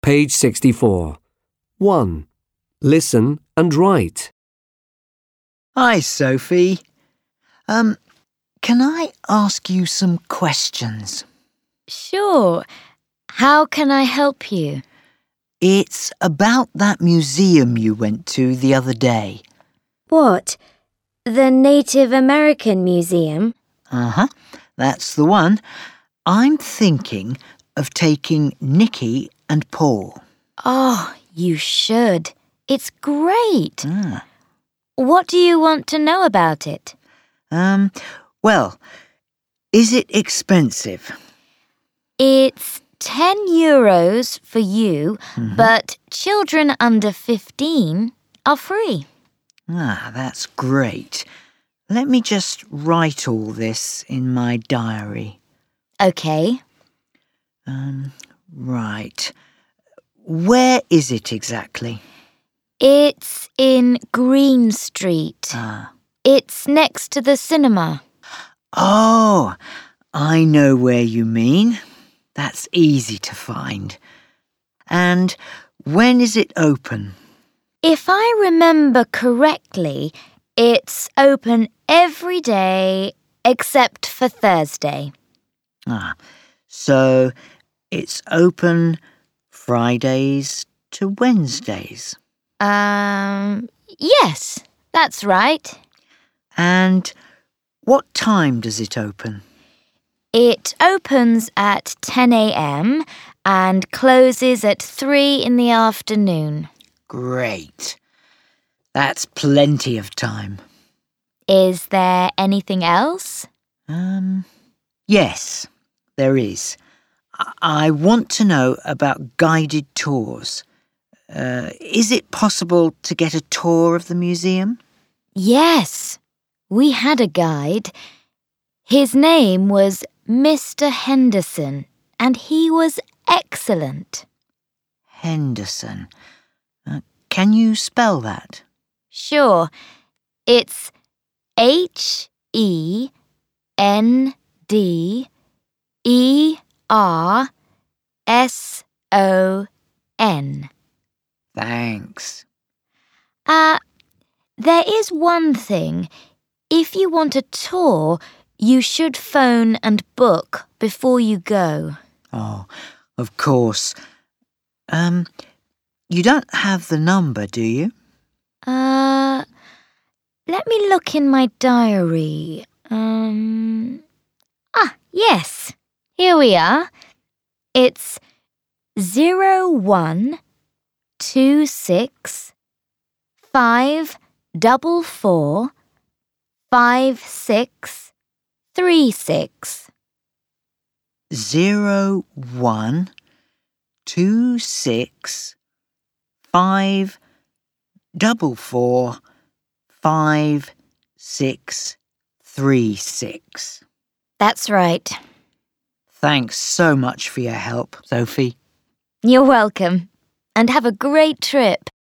Page 64. 1. Listen and write. Hi, Sophie. Can I ask you some questions? Sure. How can I help you? It's about that museum you went to the other day. What? The Native American Museum? That's the one. I'm thinking of taking Nikki and Paul. Oh, you should. It's great. Ah. What do you want to know about it? Well, is it expensive? It's €10 for you, but children under 15 are free. Ah, that's great. Let me just write all this in my diary. Okay. Right. Where is it exactly? It's in Green Street. Ah. It's next to the cinema. Oh, I know where you mean. That's easy to find. And when is it open? If I remember correctly, it's open every day except for Thursday. Ah, so it's open Fridays to Wednesdays. Yes, that's right. And what time does it open? It opens at 10 a.m. and closes at 3 in the afternoon. Great. That's plenty of time. Is there anything else? Yes, there is. I want to know about guided tours. Is it possible to get a tour of the museum? Yes, we had a guide. His name was Mr. Henderson, and he was excellent. Henderson. Can you spell that? Sure. It's HENDERSON. Thanks. There is one thing. If you want a tour, you should phone and book before you go. Oh, of course. You don't have the number, do you? Let me look in my diary. Yes. Here we are. It's 0126 544 5636. 0126 544 5636. That's right. Thanks so much for your help, Sophie. You're welcome. And have a great trip.